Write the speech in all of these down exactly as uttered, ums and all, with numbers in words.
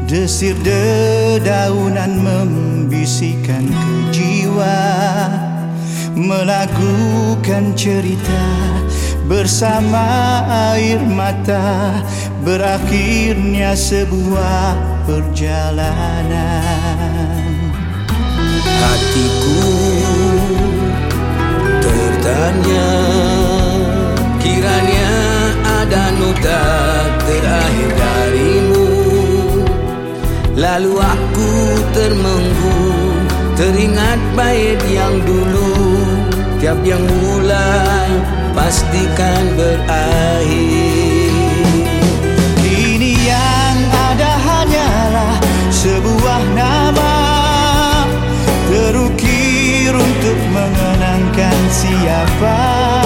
Desir dedaunan membisikkan ke jiwa, melakukan cerita bersama air mata, berakhirnya sebuah perjalanan. Hatiku tertanya, kiranya ada nota terakhir darimu. Lalu aku termenggu, teringat bait yang dulu, tiap yang mulai pastikan berakhir. Kini yang ada hanyalah sebuah nama, terukir untuk mengenangkan siapa.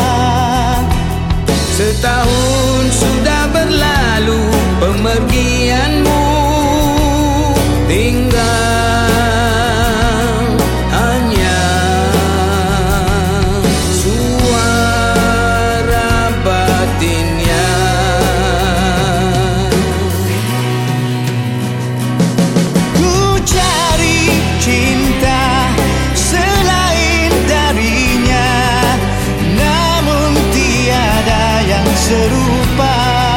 Setahun sudah berlalu pemergianmu, tinggal hanya suara batinnya. Ku cari cinta selain darinya, namun tiada yang serupa.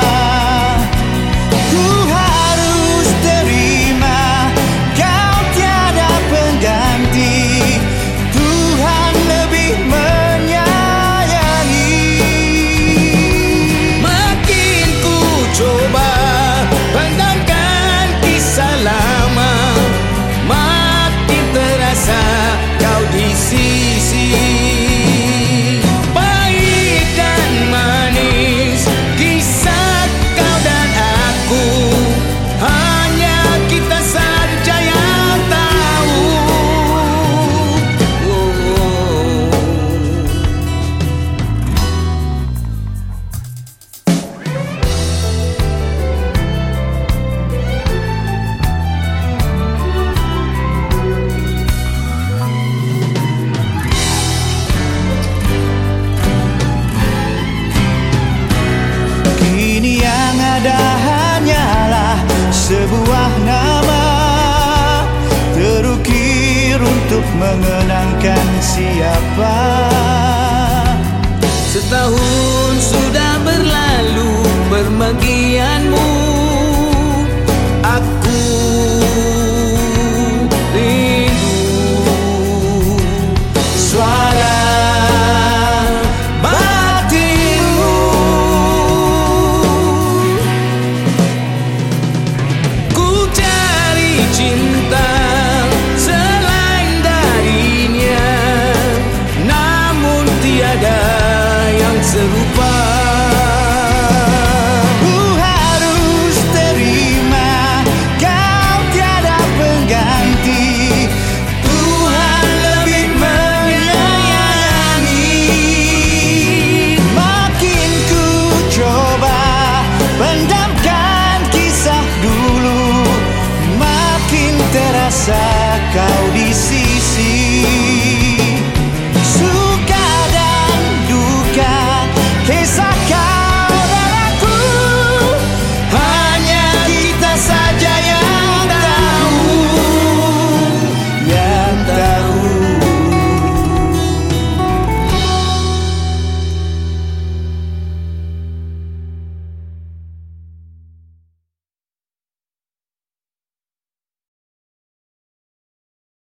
Sebuah nama terukir untuk mengenangkan siapa. Setahun sudah berlalu permergianmu, aku rindu suara batinmu. Ku cari cinta selain darinya, namun tiada yang serupa. Ku harus terima, kau tiada pengganti. Tuhan lebih menyayangi. Makin ku coba pendam